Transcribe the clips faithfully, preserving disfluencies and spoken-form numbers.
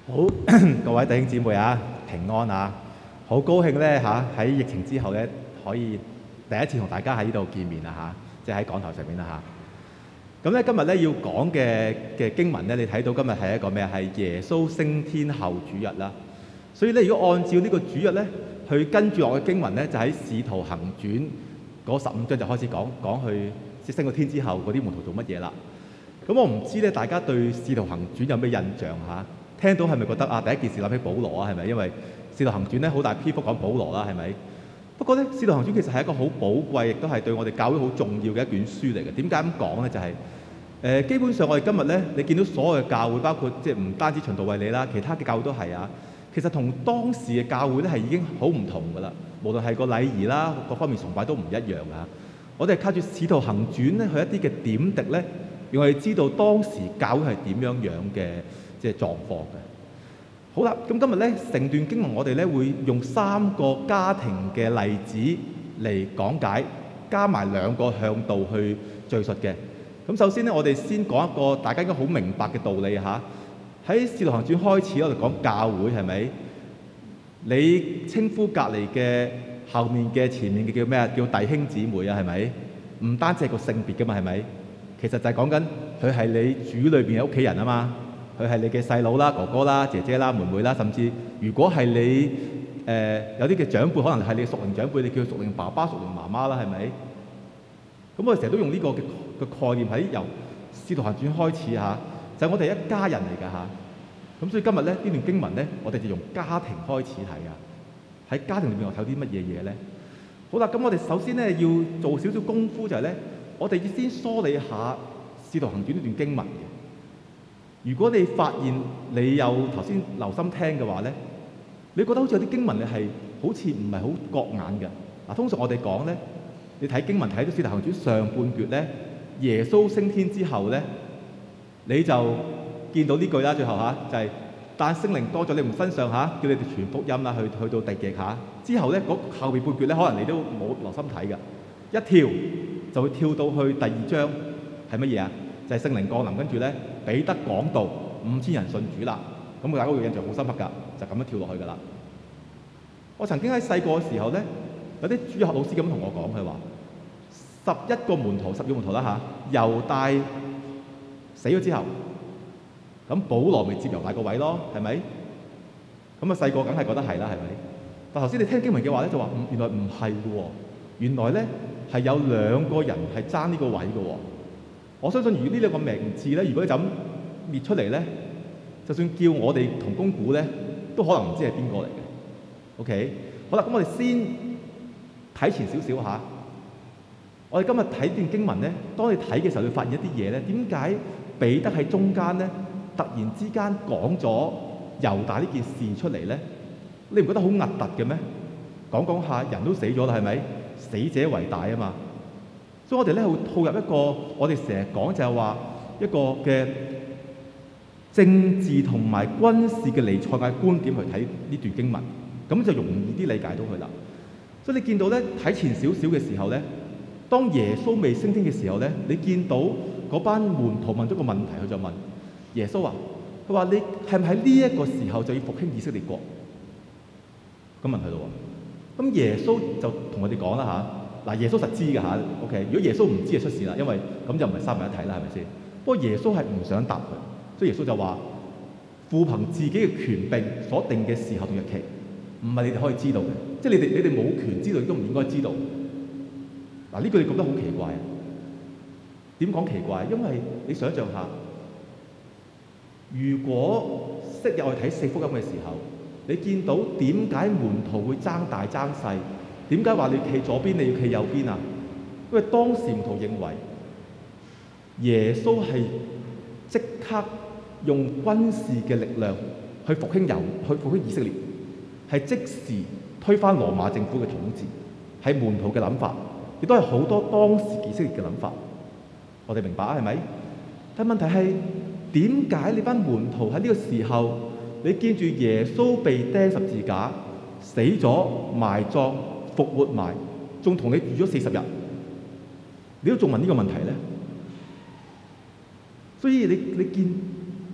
好，各位弟兄姊妹啊，平安啊！好高興咧嚇，喺疫情之後咧，可以第一次同大家喺呢度見面啊嚇，即係喺講台上面啦嚇。咁咧今日咧要講嘅嘅經文咧，你睇到今日係一個咩啊？係耶穌升天後主日啦。所以咧，如果按照呢個主日咧，去跟住我嘅經文咧，就喺《使徒行傳》嗰十五章就開始講講去即升到天之後嗰啲門徒做乜嘢啦。咁我唔知咧，大家對《使徒行傳》有咩印象嚇？聽到係咪覺得啊？第一件事諗起保羅啊，係咪？因為《使徒行傳》咧好大篇幅講保羅啦，係咪？不過咧，《使徒行傳》其實係一個好寶貴，亦都係對我哋教會好重要嘅一卷書嚟嘅。點解咁講咧？就係、是、誒、呃，基本上我哋今日咧，你見到所有嘅教會，包括即係唔單止循道衛理啦，其他嘅教會都係啊。其實同當時嘅教會咧係已經好唔同噶啦。無論係個禮儀啦，各方面崇拜都唔一樣噶。我哋係靠住《使徒行傳》咧，去一啲嘅點滴咧，讓我哋知道當時教會係點樣樣嘅。即係狀況嘅。好啦，咁今日咧成段經文，我哋咧會用三個家庭嘅例子嚟講解，加埋兩個向度去敘述嘅。咁首先咧，我哋先講一個大家應該好明白嘅道理嚇。喺《使徒行傳》開始，我哋講教會係咪？你稱呼隔離嘅後面嘅前面嘅叫咩啊？叫弟兄姊妹啊，係咪？唔單止係個性別㗎嘛，係咪？其實就係講緊佢係你主裏邊嘅屋企人啊嘛。佢係你嘅細佬啦、哥哥啦、姐姐啦、妹妹啦，甚至如果係你誒、呃、有啲嘅長輩，可能係你嘅屬靈長輩，你叫佢屬靈爸爸、屬靈媽媽啦，係咪？咁我哋成日都用呢個嘅嘅概念喺由《使徒行傳》開始嚇，就係、是、我哋一家人嚟㗎嚇。咁所以今日咧呢段經文咧，我哋就用家庭開始睇啊。喺家庭裏面我睇啲乜嘢嘢咧？好啦，咁我哋首先咧要做少少功夫，就係咧，我哋要先梳理下《使徒行傳》呢段經文嘅。如果你發現你有頭先留心聽嘅話咧，你覺得好似有啲經文你係好似唔係好覺眼嘅。嗱，通常我哋講咧，你睇經文睇到《使徒行傳》上半橛咧，耶穌升天之後咧，你就見到呢句啦，最後嚇就係、是、但聖靈多咗你們身上嚇，叫你哋傳福音啦，去去到地極嚇。之後咧，嗰後邊半橛咧，可能你都冇留心睇嘅，一跳就會跳到去第二章係乜嘢啊？就係聖靈降臨，跟住咧彼得講道，五千人信主啦。咁大家會印象好深刻㗎，就咁樣跳落去㗎啦。我曾經喺細個嘅時候咧，有啲主日學老師咁同我講，佢話十一個門徒，十二個門徒啦嚇，猶大死咗之後，咁保羅咪接猶大個位咯，係咪？咁啊細個梗係覺得係啦，係咪？但頭先你聽經文嘅話咧，就話原來唔係嘅喎，原來咧係有兩個人係爭呢個位嘅喎。我相信，如果呢兩個名字咧，如果你就咁列出嚟咧，就算叫我哋同工估咧，都可能唔知係邊個嚟嘅。OK，好啦，咁我哋先睇前少少嚇。我哋今日睇段經文咧，當你睇嘅時候，你發現一啲嘢咧。點解彼得喺中間咧，突然之間講咗猶大呢件事出嚟咧？你唔覺得好核突嘅咩？講講下人都死咗啦，係咪？死者為大啊嘛。所以我哋咧會套入一個我哋成日講就係話一個嘅政治同埋軍事嘅彌賽亞觀點去睇呢段經文，咁就容易啲理解到佢啦。所以你見到咧睇前少少嘅時候咧，當耶穌未升天嘅時候咧，你見到嗰班門徒問咗個問題，佢就問耶穌啊，佢話你係咪喺呢一個時候就要復興以色列國？咁問佢咯喎，咁耶穌就同我哋講啦嚇。嗱，耶穌實知嘅嚇 ，OK。如果耶穌唔知就出事啦，因為咁就唔係三位一體啦，係咪先？不過耶穌係唔想答佢，所以耶穌就話：父憑自己嘅權柄所定嘅時候同日期，唔係你哋可以知道嘅，即係你哋你哋冇權知道，亦都唔應該知道。嗱，呢句你覺得好奇怪啊？點講奇怪？因為你想象下，如果昔日我哋睇四福音嘅時候，你見到點解門徒會爭大爭細？點解話你企左邊，你要企右邊啊？因為當時門徒認為耶穌係即刻用軍事嘅力量去復興猶，去復興以色列，係即時推翻羅馬政府嘅統治，係門徒嘅諗法，亦都係好多當時以色列嘅諗法。我哋明白啊，係咪？但問題係點解你班門徒喺呢個時候，你見住耶穌被釘十字架、死咗、埋葬、復活埋，仲同你住咗四十日，你都仲問呢個問題咧？所以你你見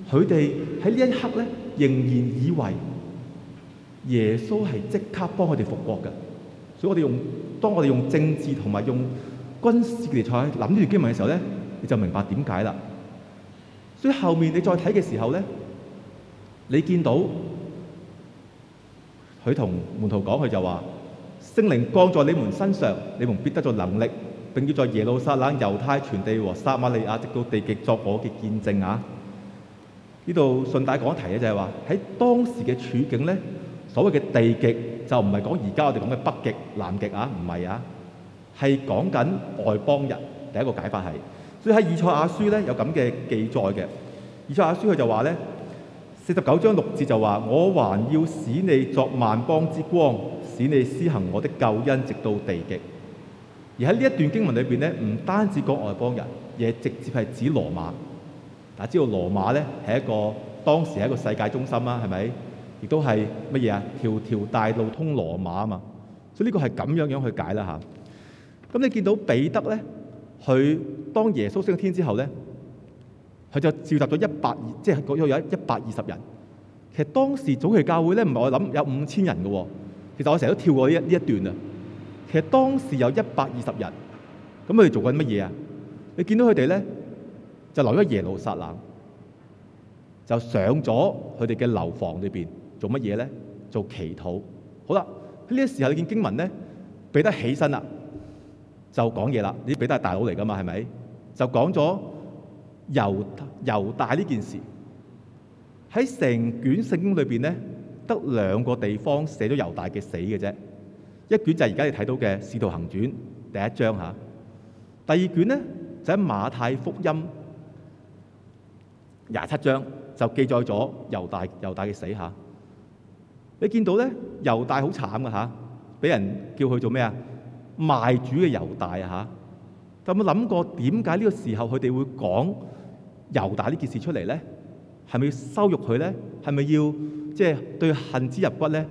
佢哋喺呢一刻咧，仍然以為耶穌係即刻幫佢哋復國嘅。所以我哋用當我哋用政治同埋用軍事嘅嚟諗呢段經文嘅時候咧，你就明白點解啦。所以後面你再睇嘅時候咧，你見到佢同門徒講，佢就話：聖靈降在你們身上，你們必得咗能力，並要在耶路撒冷、猶太全地和撒瑪利亞，直到地極作我嘅見證啊！呢度順帶講一提嘅就係話，喺當時嘅處境咧，所謂嘅地極就唔係講而家我哋講嘅北極、南極啊，唔係啊，係講緊外邦人。第一個解法係，所以喺以賽亞書咧有咁嘅記載嘅。以賽亞書佢就話咧，四十九章六節就話：我還要使你作萬邦之光，使你施行我的救恩，直到地極。而喺呢一段經文裏邊咧，唔單止講外邦人，而係直接係指羅馬。大家知道羅馬咧係一個當時係一個世界中心啦，係咪？亦都係乜嘢啊？條條大路通羅馬啊嘛。所以呢個係咁樣樣去解啦嚇。咁你見到彼得咧，佢當耶穌升天之後咧，佢就召集咗一百二，即係嗰度有一百二十人。其實當時早期教會咧，唔係我諗有五千人嘅喎。其實我成日都跳過呢一呢一段啊。其實當時有一百二十人，咁佢哋做緊乜嘢啊？你見到佢哋咧，就留咗耶路撒冷，就上咗佢哋嘅樓房裏邊做乜嘢咧？做祈禱。好啦，喺呢個時候你見經文咧，彼得起身啦，就講嘢啦。呢彼得係大佬嚟㗎嘛，係咪？就講咗猶猶大呢件事。喺成卷聖經裏邊咧，得兩個地方寫咗猶大嘅死嘅啫。一卷就係而家你睇到嘅《使徒行傳》第一章嚇，第二卷咧就喺馬太福音廿七章就記載咗猶大猶大嘅死嚇。你見到咧，猶大好慘嘅嚇，俾人叫佢做咩啊？賣主嘅猶大啊嚇。有冇諗過點解呢個時候佢哋會講猶大呢件事出嚟咧？係咪要羞辱佢咧？係咪要即係對恨之入骨咧？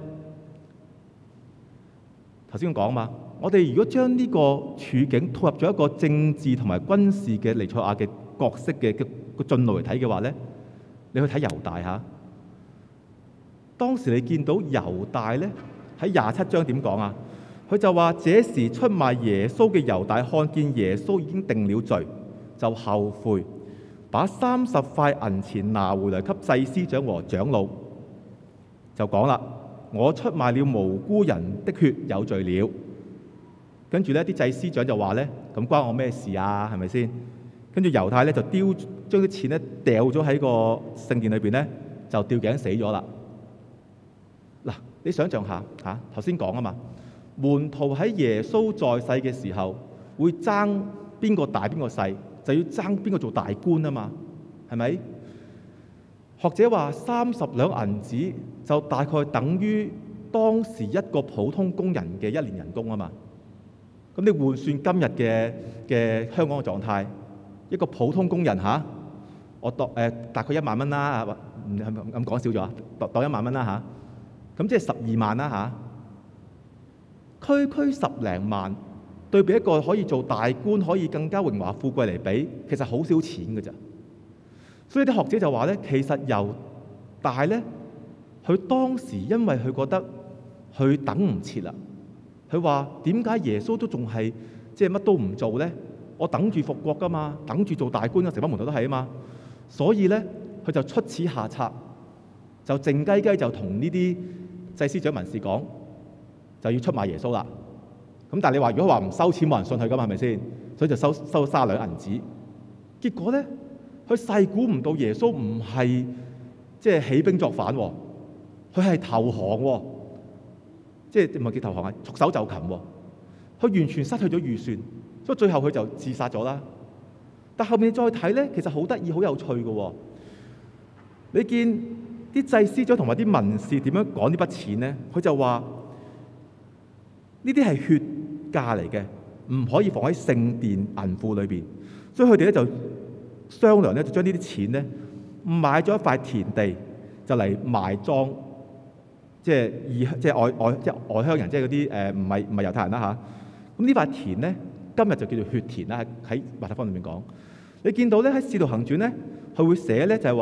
頭先講嘛，我哋如果將呢個處境套入咗一個政治同埋軍事嘅彌賽亞嘅角色嘅嘅個進路嚟睇嘅話咧，你去睇猶大嚇。當時你見到猶大咧喺廿七章點講啊？佢就話：這時出賣耶穌嘅猶大看見耶穌已經定了罪，就後悔，把三十塊銀錢拿回來給祭司長和長老，就講啦：我出賣了無辜人的血，有罪了。跟住咧，啲祭司長就話咧：咁關我咩事啊？係咪先？跟住猶太咧就丟將啲錢咧掉咗喺個聖殿裏邊咧，就吊頸死咗啦。嗱，你想象下嚇，頭先講啊嘛，門徒喺耶穌在世嘅時候會爭邊個大邊個細，就要爭邊個做大官啊嘛，係咪？學者話三十兩銀子就大概等於當時一個普通工人嘅一年人工啊嘛。咁你換算今日嘅嘅香港嘅狀態，一個普通工人嚇，我當誒、呃、大概一萬蚊啦，唔係咁講少咗，當當一萬蚊啦嚇。咁即係十二萬啦嚇，區區十零萬，對比一個可以做大官、可以更加榮華富貴嚟比，其實好少錢㗎咋。所以啲學者就話咧，其實猶大咧，佢當時因為佢覺得佢等唔切啦，佢話點解耶穌都仲係即係乜都唔做咧？我等住復國㗎嘛，等住做大官啊，成班門徒都係啊嘛。所以咧，佢就出此下策，就靜雞雞就同呢啲祭司長文士講，就要出賣耶穌啦。咁但係你話如果話唔收錢，冇人信佢㗎嘛，係咪先？所以就收收卅兩銀子。結果咧，佢細估唔到耶穌唔係即係起兵作反喎，佢係投降喎，即係唔係叫投降啊？束手就擒喎。佢完全失去咗預算，所以最後佢就自殺咗啦。但後面再睇咧，其實好得意、好有趣嘅喎。你見啲祭司長同埋啲文士點樣講呢筆錢咧？佢就話呢啲係血價嚟嘅，唔可以放喺聖殿銀庫裏邊。所以佢哋咧就商量咧，就將呢啲錢咧買咗一塊田地，就嚟埋葬，即係異即係外外即係外鄉人，即係嗰啲誒唔係唔係猶太人啦嚇。咁呢塊田咧，今日就叫做血田啦。喺馬太福音裏面講，你見到咧喺《使徒行傳》咧，佢會寫咧就係話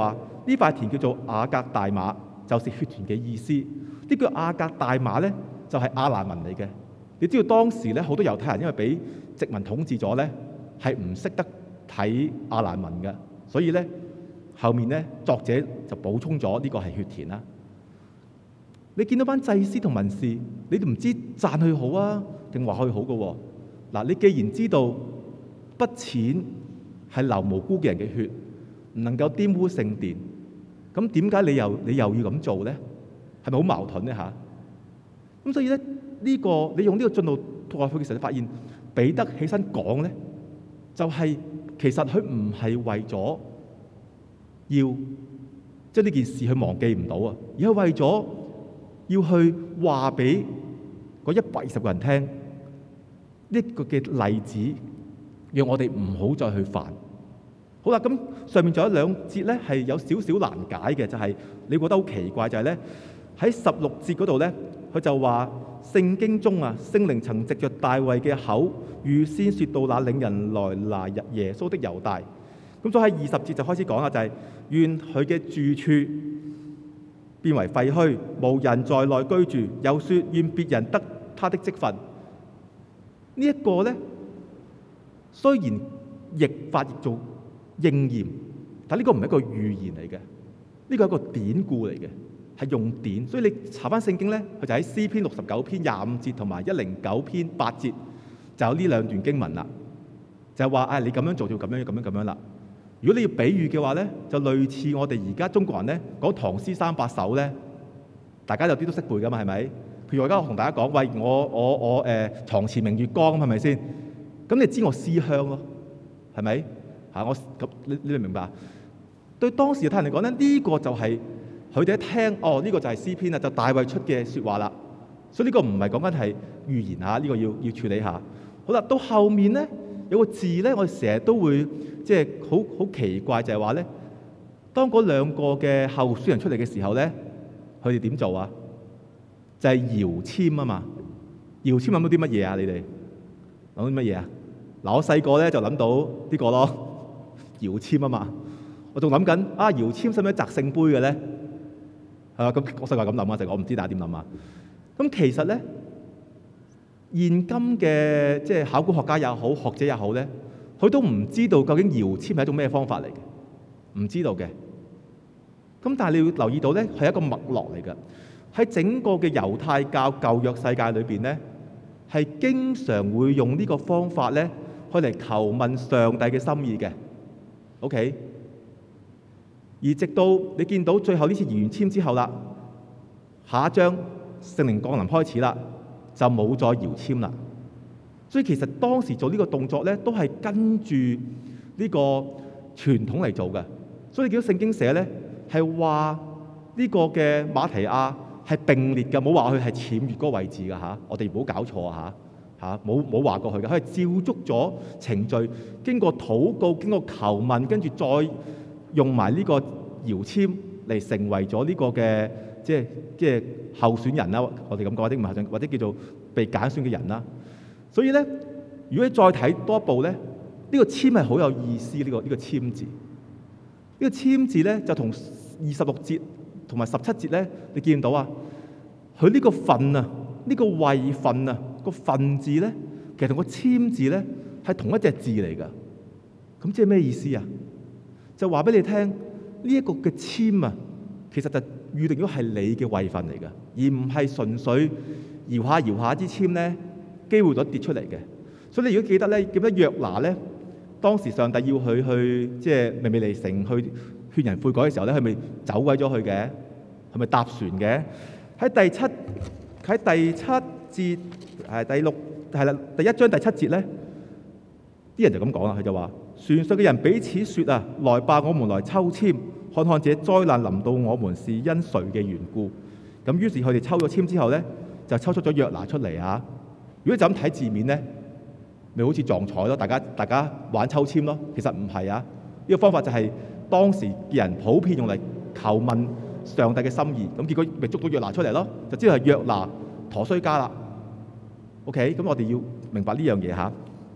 呢塊田叫做亞革大馬，就是血田嘅意思。呢個亞革大馬咧就係亞蘭文嚟嘅。你知道當時咧好多猶太人因為俾殖民統治咗咧，係唔識得睇亞蘭文嘅，所以咧後面咧作者就補充咗呢個係血田啦。你見到班祭司同文士，你都唔知讚佢好啊定話佢好嘅喎。嗱，你既然知道筆錢係流無辜嘅人嘅血，唔能夠玷污聖殿，咁點解你又你又要咁做咧？係咪好矛盾咧嚇？咁所以咧呢、呢個你用呢個進路外去嘅時候，你發現彼得起身講咧，就係、是、其實佢唔係為咗要將呢件事去忘記唔到啊，而係為咗要去話俾嗰一百二十個人聽呢個嘅例子，讓我哋唔好再去犯。好啦，咁上面仲有兩節咧係有少少難解嘅，就係、是、你覺得好奇怪，就係咧喺十六節嗰度咧，佢就話聖經中啊，聖靈曾藉着大衛嘅口預先説到那領人來拿耶穌的猶大。咁所以喺二十節就開始講啦，就係、是、願佢嘅住處變為廢墟，無人在內居住。又説願別人得他的職分。這個、呢一個咧，雖然譯法譯做應驗，但呢個唔係一個預言嚟嘅，呢個係一個典故嚟嘅，係用典。所以你查翻聖經咧，佢就喺詩篇六十九篇廿五節同埋一零九篇八節就有呢兩段經文啦。就係話啊，你咁樣做就咁樣咁樣咁樣啦。如果你要比喻嘅話咧，就類似我哋而家中國人咧講唐詩三百首咧，大家有啲都識背噶嘛，係咪？譬如我而家我同大家講，喂，我我我誒、呃、床前明月光，係咪先？咁你知我思鄉咯，係咪？嚇我咁你你明唔明白？對當時嘅太人嚟講咧，呢、這個就係佢哋一聽，哦，呢、這個就係詩篇啦，就大衛出嘅説話啦。所以呢個唔係講緊係預言嚇，呢、這個要要處理下。好啦，到後面咧有個字咧，我哋成日都會即係好好奇怪，就係話咧，當嗰兩個嘅候選人出嚟嘅時候咧，佢哋點做啊？就係、是、搖籤啊嘛！搖籤諗到啲乜嘢啊？你哋諗到啲乜嘢啊？嗱，我細個咧就諗到呢個咯，搖籤啊嘛！我仲諗緊啊，搖籤使唔使擲聖杯嘅咧？係嘛？咁我細個咁諗啊，成我唔知大家點諗啊。咁其實咧，現今嘅即係考古學家也好，學者也好咧，佢都唔知道究竟搖籤係一種咩方法嚟嘅，唔知道嘅。咁但係你要留意到咧，係一個脈絡嚟嘅。喺整個嘅猶太教舊約世界裏邊咧，係經常會用呢個方法咧，去嚟求問上帝嘅心意嘅。OK，而直到你見到最後呢次搖完籤之後啦，下一章聖靈降臨開始啦，就冇再搖籤啦。所以其實當時做呢個動作咧，都係跟住呢個傳統嚟做嘅。所以你見到聖經寫咧，係話呢個嘅馬提亞係並列嘅，冇話佢係僭越嗰個位置㗎嚇。我哋唔好搞錯啊嚇嚇，冇冇話過佢嘅，佢係照足咗程序，經過禱告，經過求問，跟住再用埋呢個搖籤嚟成為咗呢個嘅即係即係候選人啦。我哋咁講，或者唔係候選，或者叫做被揀選嘅人啦。所以咧，如果你再睇多一步咧，呢、這個籤係好有意思。呢、這個呢、這個籤字，呢、這個籤字咧就同二十六節同埋十七節咧，你見到啊，佢呢個份啊，呢、這個位份啊，個份字咧，其實同個籤字咧係同一隻字嚟㗎。咁即係咩意思啊？就話俾你聽，呢、這、一個嘅籤啊，其實就預定咗係你嘅位份嚟㗎，而唔係純粹搖下搖下支籤咧，機會率跌出嚟嘅。所以你如果記得咧，記得約拿咧，當時上帝要佢去即係尼尼微城去勸人悔改嘅時候咧，佢咪走鬼咗去嘅，係咪搭船嘅？喺第七喺第七節係第六係啦，第一章第七節咧，啲人就咁講啦，佢就話：船上嘅人彼此説啊，來吧，我們來抽籤，看看這災難臨到我們是因誰嘅緣故。咁於是佢哋抽咗籤之後咧，就抽出咗約拿出嚟啊！如果就咁睇字面咧，咪好似撞彩咯，大家大家玩抽籤咯。其實唔係啊，呢個方法就係當時嘅人普遍用嚟求問上帝嘅心意。咁結果咪捉到約拿出嚟咯，就知道係約拿陀衰家啦。OK，咁我哋要明白呢樣嘢嚇。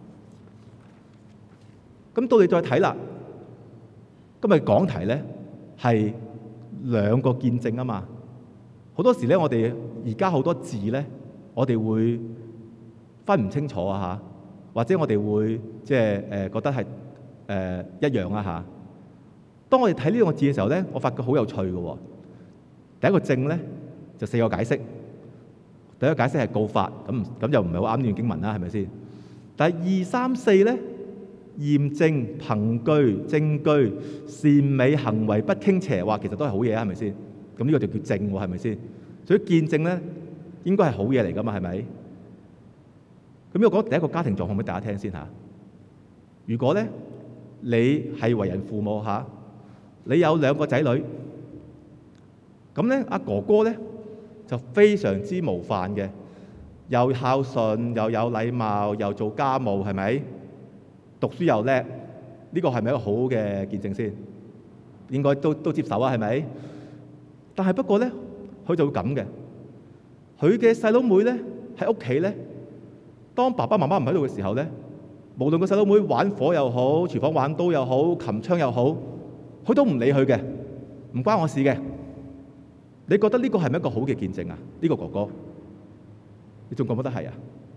咁到你再睇啦，今日講題咧係兩個見證啊嘛。好多時咧，我哋而家好多字咧，我哋會分唔清楚啊嚇，或者我哋會即係誒覺得係誒、呃、一樣啊嚇。當我哋睇呢兩個字嘅時候咧，我發覺好有趣嘅喎。第一個證咧就四個解釋，第一個解釋係告發，咁咁就唔係好啱呢段經文啦，係咪先？但係二三四咧，驗證、憑據、證據、善美、行為不傾斜，話其實都係好嘢啊，係咪先？咁呢個就叫證喎，係咪先？所以見證咧應該係好嘢嚟噶嘛，係咪？咁我講第一個家庭狀況俾大家聽先嚇。如果咧你係為人父母嚇，你有兩個仔女，咁咧阿哥哥咧就非常之模範嘅，又孝順，又有禮貌，又做家務，係咪？讀書又叻，呢個係咪一個好嘅見證先？應該都都接受啊，係咪？但係不過咧，佢就會咁嘅。佢嘅細佬妹咧喺屋企咧，當爸爸媽媽唔喺度嘅時候咧，無論個細佬妹玩火又好，廚房玩刀又好，擒槍又好，佢都唔理佢嘅，唔關我事嘅。你覺得呢個係咪一個好嘅見證啊？呢個哥哥，你仲覺唔覺得係啊？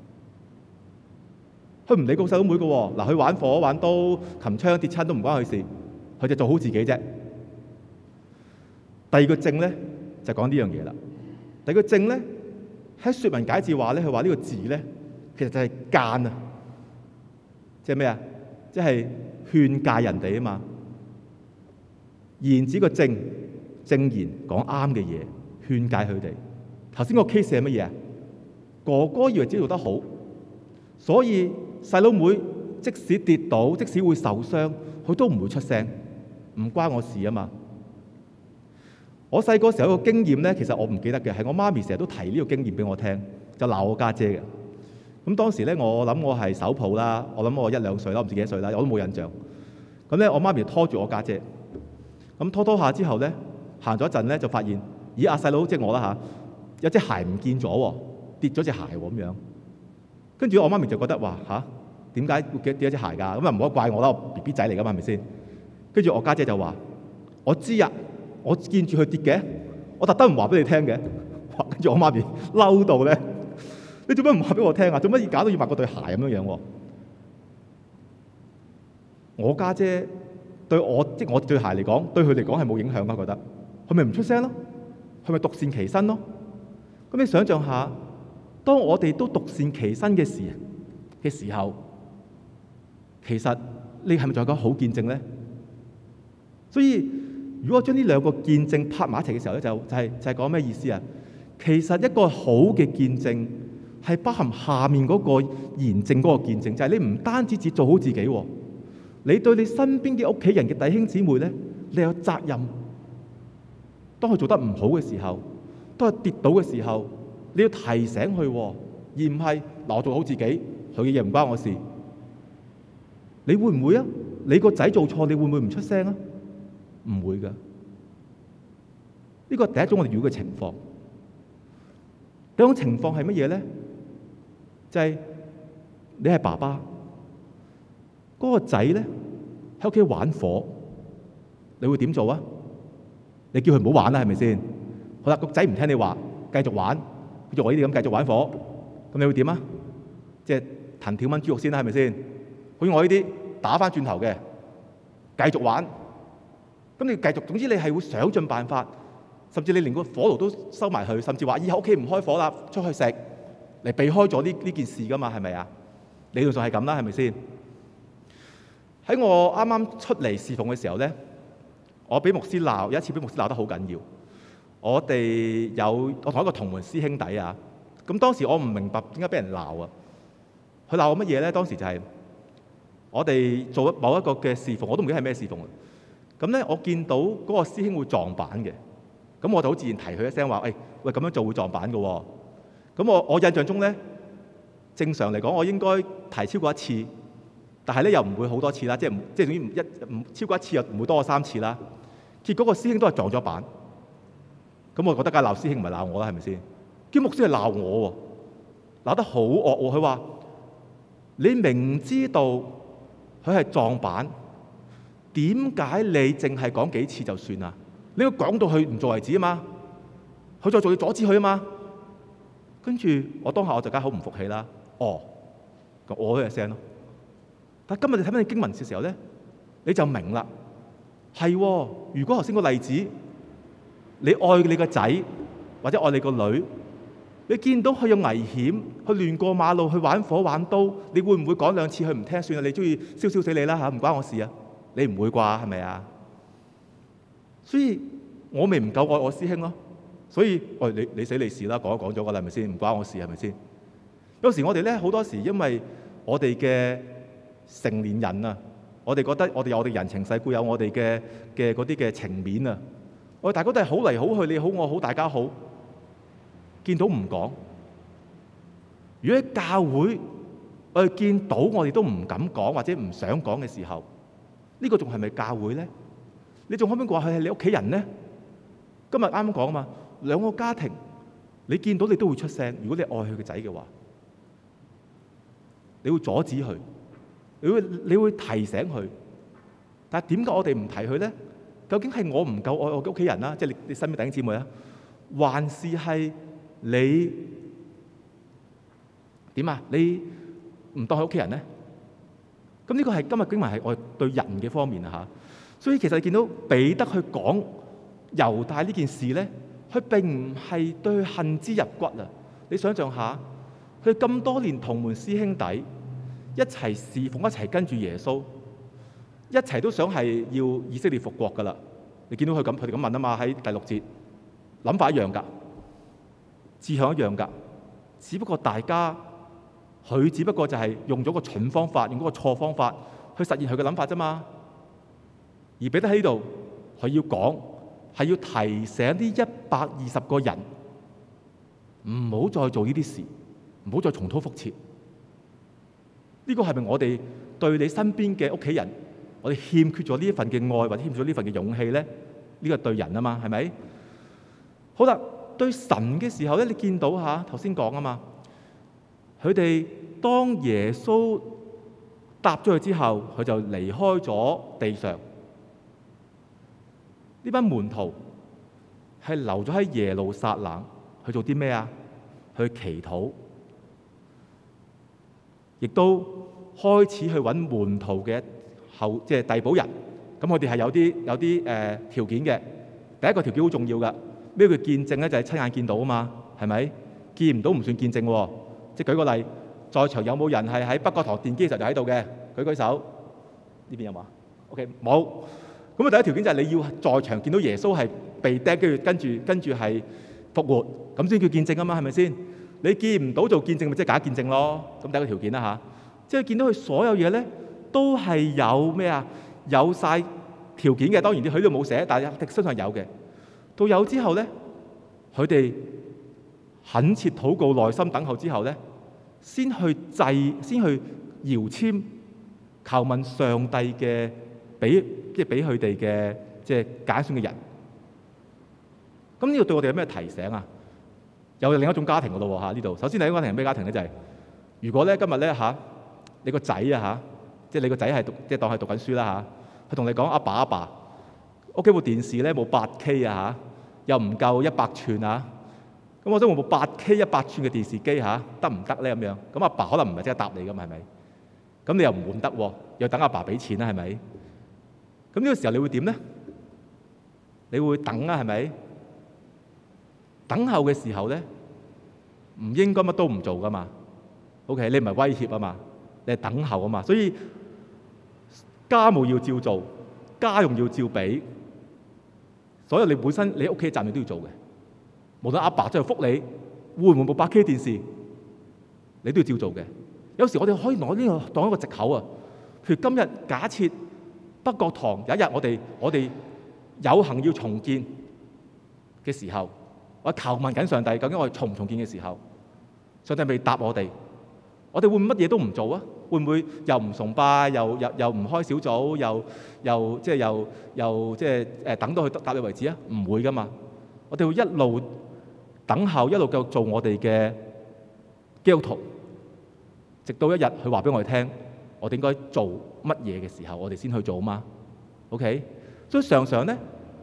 佢唔理個細佬妹嘅喎，嗱，佢玩火、玩刀、擒槍、跌親都唔關佢事，佢就做好自己啫。第二個證咧就講呢樣嘢啦。第二個證咧喺説文解字話咧，佢話呢個字咧其實就係諫啊，即係咩啊？即係勸誡人哋啊嘛。言指個正正言講啱嘅嘢，勸誡佢哋。頭先個 case 係乜嘢啊？哥哥以為自己做得好，所以細佬妹即使跌倒，即使會受傷，佢都唔會出聲，唔關我事啊嘛。我細個時候有個經驗咧，其實我唔記得嘅，係我媽咪成日都提呢個經驗俾我聽，就鬧我家姐嘅。咁當時咧，我諗我係手抱啦，我諗我一兩歲啦，唔知幾多歲啦，我都冇印象。咁咧，我媽咪拖住我家姐，咁拖拖下之後咧，行咗一陣咧，就發現，咦，阿細佬即係我啦嚇，有隻鞋唔見咗喎，跌咗隻鞋喎咁樣。跟住我媽咪就覺得話吓，點解會跌咗隻鞋㗎？咁啊唔好怪我啦，我 B B 仔嚟㗎嘛，係咪先？跟住我家姐就話：我知啊，我見住佢跌嘅，我特登唔話俾你聽嘅。跟住我媽咪嬲到咧，你做咩唔話俾我聽啊？做乜要搞到要買嗰對鞋咁樣樣喎？我家姐對我即係我對鞋嚟講，對佢嚟講係冇影響㗎，覺得佢咪唔出聲咯，佢咪獨善其身咯。咁你想象下，當我哋都獨善其身嘅時嘅時候，其實你係咪仲有個好見證咧？所以如果將呢兩個見證拍埋一齊嘅時候咧，就就係就係講咩意思啊？其實一個好嘅見證係包含下面嗰個言證嗰個見證，就係你唔單止只做好自己，你對你身邊嘅屋企人嘅弟兄姊妹咧，你有責任。當佢做得唔好嘅時候，當佢跌倒嘅時候，你要提醒佢，而唔係嗱，我做好自己，佢嘅嘢唔關我事。你會唔會啊？你個仔做錯，你會唔會唔出聲啊？唔會噶。呢個係第一種我哋遇到嘅情況。第二種情況係乜嘢咧？就係你係爸爸，嗰個仔咧喺屋企玩火，你會點做啊？你叫佢唔好玩啦，係咪先？好啦，個仔唔聽你話，繼續玩，好似我呢啲咁繼續玩火，咁你會點啊？即係藤條炆豬肉先啦，係咪先？好似我呢啲打翻轉頭嘅，繼續玩。咁你繼續，總之你係會想盡辦法，甚至你連個火爐都收埋去，甚至話以後屋企唔開火啦，出去食嚟避開咗呢呢件事噶嘛，係咪啊？理論上係咁啦，係咪先？喺我啱啱出嚟侍奉嘅時候咧，我俾牧師鬧，有一次俾牧師鬧得好緊要。我哋有我同一個同門師兄弟啊，咁當時我唔明白點解俾人鬧啊？佢鬧我乜嘢咧？當時就係我哋做某一個嘅侍奉，我都唔記得係咩侍奉啦。咁咧，我見到嗰個師兄會撞板嘅，咁我就好自然提佢一聲話：誒、哎，喂，咁樣做會撞板嘅喎。咁我我印象中咧，正常嚟講，我應該提超過一次，但係咧又唔會好多次啦，即係唔即係總之唔一唔超過一次又唔會多過三次啦。結果個師兄都係撞咗板，咁我覺得梗係鬧師兄唔係鬧我啦，係咪先？叫牧師係鬧我喎，鬧得好惡喎。佢話：你明知道佢係撞板，點解你淨係講幾次就算啊？ 你要講到佢唔做為止啊嘛，佢再做要阻止佢啊嘛。跟住我當下我就梗係好唔服氣啦。哦，咁我都係聲咯。但今日你睇翻你經文嘅時候咧，你就明啦。係，如果頭先個例子，你愛你個仔或者愛你個女，你見到佢有危險，去亂過馬路，去玩火玩刀，你會唔會講兩次佢唔聽？算啦，你中意燒燒死你啦嚇，唔關我事啊！你唔會啩？係咪啊？所以我咪唔夠愛我師兄咯。所以喂，你你死你事啦，講都講咗㗎啦，係咪先？唔關我事係咪先？有時我哋咧好多時，因為我哋嘅成年人啊，我哋覺得我哋有我哋人情世故，有我哋嘅嘅嗰啲嘅情面啊，我哋大家都係好嚟好去，你好我好大家好，見到唔講。如果喺教會我哋見到我哋都唔敢講或者唔想講嘅時候，呢個仲係咪教會咧？你仲可唔可以話佢係你屋企人咧？今日啱啱講啊嘛，兩個家庭你見到你都會出聲。如果你愛佢個仔嘅話，你會阻止佢，你會你會提醒佢。但係點解我哋唔提佢咧？究竟係我唔夠愛我嘅屋企人啦，即係你你身邊弟兄姊妹啊，還是係你點啊？你唔當佢屋企人咧？咁呢個係今日經文係我哋對人嘅方面啊嚇。所以其實你見到彼得去講猶大呢件事咧，佢並唔係對佢恨之入骨啊！你想象下，佢咁多年同門師兄弟一齊侍奉，一齊跟住耶穌，一齊都想係要以色列復國噶啦。你見到佢咁，佢哋咁問啊嘛，喺第六節，諗法一樣噶，志向一樣噶，只不過大家佢只不過就係用咗個蠢方法，用嗰個錯方法去實現佢嘅諗法啫嘛。而彼得喺呢度，佢要講係要提醒呢一百二十個人唔好再做呢啲事，唔好再重蹈覆轍。呢個係咪我哋對你身邊嘅屋企人，我哋欠缺咗呢一份嘅愛，或者欠缺咗呢份嘅勇氣咧？呢個係對人啊嘛，係咪？好啦，對神嘅時候咧，你見到嚇頭先講啊嘛，佢哋當耶穌答咗佢之後，佢就離開咗地上。呢班門徒係留咗喺耶路撒冷去做啲咩啊？去祈禱，亦都開始去揾門徒嘅後即係遞補人。咁我哋係有啲有啲誒、呃、條件嘅。第一個條件好重要㗎，咩叫見證咧？就係、是、親眼見到啊嘛，係咪？見唔到唔算見證喎。即係舉個例，在場有冇人係喺北角堂奠基嘅時候就喺度嘅？舉舉手。呢邊有冇啊 ？OK， 冇。咁啊，第一條件就係你要在場見到耶穌係被釘，跟住跟住跟住係復活，咁先叫見證啊嘛，係咪先？你見唔到做見證，咪即係假見證咯。咁第一個條件啦嚇，即係見到佢所有嘢咧都係有咩啊？有晒條件嘅。當然啲佢都冇寫，但係身上有嘅。到有之後咧，佢哋懇切禱告、耐心等候之後咧，先去祭，先去搖籤求問上帝嘅。俾即係俾佢哋嘅即係揀選嘅人，咁呢個對我哋有咩提醒啊？有另一種家庭嘅咯喎嚇，呢度首先第一個家庭係咩家庭咧？就係、是、如果咧今日咧嚇你個仔啊嚇，即係你個仔係讀即係當係讀緊書啦嚇，佢同你講阿爸阿爸，屋企部電視咧冇八 K 啊嚇，又唔夠一百寸啊，咁我想換部八 K 一百寸嘅電視機嚇，得唔得咧咁樣？咁阿爸可能唔係即刻答你噶嘛，係咪？咁你又唔換得喎，又等阿爸俾錢啦，係咪？咁呢個時候你會點咧？你會等啊，係咪？等候嘅時候咧，唔應該乜都唔做噶嘛。OK， 你唔係威脅啊嘛，你係等候啊嘛。所以家務要照做，家用要照俾，所有你本身你屋企嘅責任都要做嘅。無論阿爸真係覆你，會唔會冇八 K 電視，你都要照做嘅。有時我哋可以攞呢個當一個藉口啊。譬如今日假設北角堂有一日我哋我哋有幸要重建嘅時候，我求問緊上帝，究竟我哋重唔重建嘅時候，上帝未答我哋，我哋會唔會乜嘢都唔做啊？會唔會又唔崇拜，又又又唔開小組，又又即係又又即係誒等到佢答你為止啊？唔會噶嘛，我哋會一路等候，一路繼續做我哋嘅基督徒，直到一日佢話俾我哋聽，我哋應該做乜嘢嘅時候，我哋先去做嘛。OK，所以常常咧，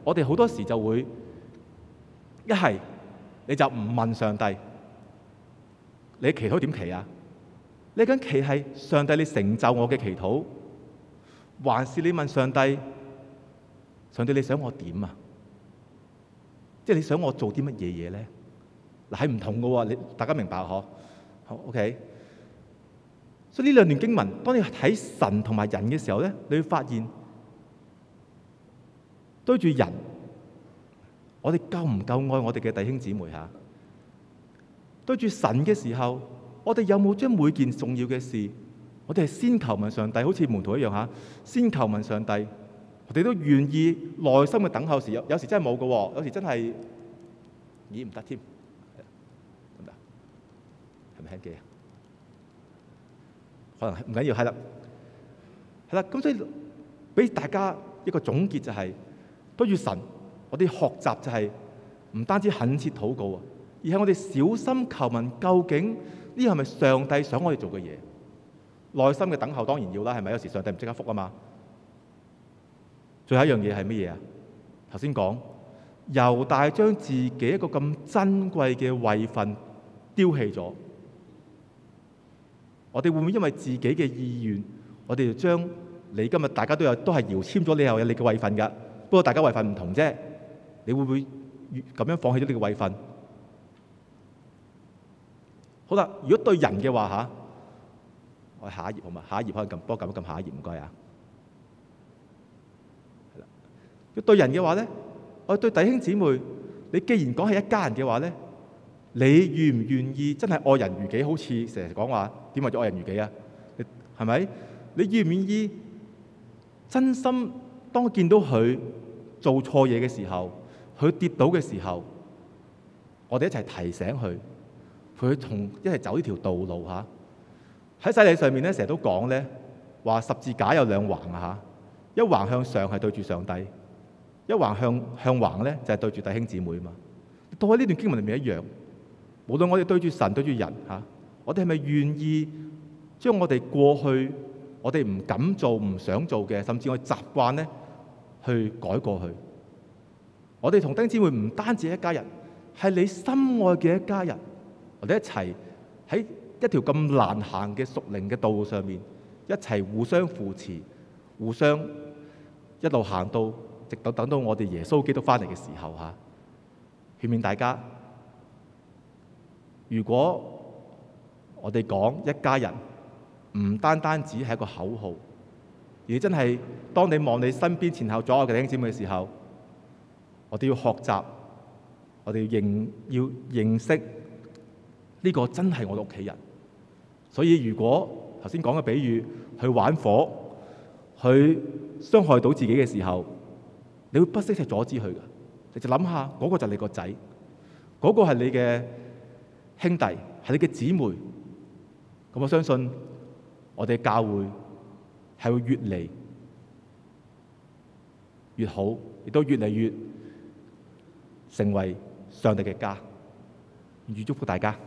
我哋好多時就會一係你就唔問上帝，你祈禱點祈啊？你緊祈係上帝，你成就我嘅祈禱，還是你問上帝，上帝你想我點啊？即係你想我做啲乜嘢嘢咧？嗱，係唔同嘅喎，你大家明白嗬？好 OK。所以呢兩段經文，當你睇神同埋人嘅時候咧，你會發現對住人，我哋夠唔夠愛我哋嘅弟兄姊妹嚇？對住神嘅時候，我哋有冇將每件重要嘅事，我哋係先求問上帝，好似門徒一樣嚇，先求問上帝，我哋都願意耐心嘅等候時，有有時真係冇嘅喎，有時真係咦唔得添，得唔得？係咪輕機啊？可能唔緊要，係啦，係啦。咁所以俾大家一個總結就係、是，對住神，我哋學習就係唔單止懇切禱告啊，而係我哋小心求問，究竟呢個係咪上帝想我哋做嘅嘢？耐心嘅等候當然要啦，係咪？有時上帝唔即刻覆啊嘛。最後一樣嘢係乜嘢啊？頭先講猶大將自己一個咁珍貴嘅位份丟棄咗。我哋會唔會因為自己嘅意願，我哋就將你今日大家都有都係搖籤咗，你又有你嘅位份㗎？不過大家位份唔同啫，你會唔會咁樣放棄咗你嘅位份？好啦，如果對人嘅話嚇，我下一頁好嘛？下一頁可以撳，幫我撳一撳下一頁，唔該啊。係啦，如果對人嘅話咧，我對弟兄姊妹，你既然講係一家人嘅話咧，你願唔願意真係愛人如己？好似成日講話點為咗愛人如己啊？係咪？你願唔願意真心當見到佢做錯嘢嘅時候，佢跌倒嘅時候，我哋一齊提醒佢，陪佢同一齊走呢條道路嚇。喺洗禮上面咧，成日都講咧話十字架有兩橫啊嚇，一橫向上係對住上帝，一橫向向橫咧就係對住弟兄姊妹啊嘛。到喺呢段經文裏面一樣。無論我哋對住神對住人嚇，我哋係咪願意將我哋過去我哋唔敢做唔想做嘅，甚至我哋習慣咧去改過去？我哋同弟兄姊妹唔單止係一家人，係你心愛嘅一家人。我哋一齊喺一條咁難行嘅屬靈嘅道路上面，一齊互相扶持，互相一路行到直到等到我哋耶穌基督翻嚟嘅時候嚇，勸勉大家。如果我哋講一家人，唔單單只係一個口號，而真係當你望你身邊前後左右嘅弟兄姊妹嘅時候，我哋要學習，我哋要認要認識呢個真係我嘅屋企人。所以如果頭先講嘅比喻，去玩火，去傷害到自己嘅時候，你會不惜去阻止佢㗎。你就諗下，嗰個就係你個仔，嗰個係你嘅兄弟，係你嘅姊妹。咁我相信我哋嘅教會係會越嚟越好，亦都越嚟越成為上帝嘅家。願祝福大家。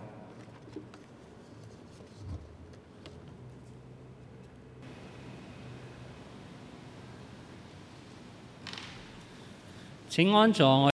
請安坐。